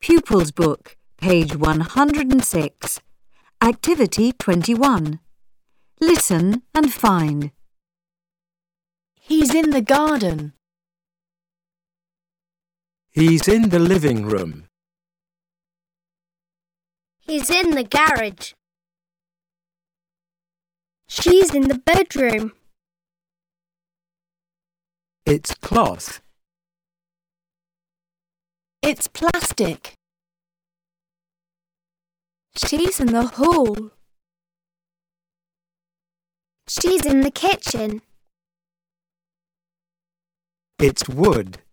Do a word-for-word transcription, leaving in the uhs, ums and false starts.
Pupils Book, page one hundred six. Activity twenty-one. Listen and find. He's in the garden. He's in the living room. He's in the garage. She's in the bedroom. It's cloth. It's plastic. She's in the hall. She's in the kitchen. It's wood.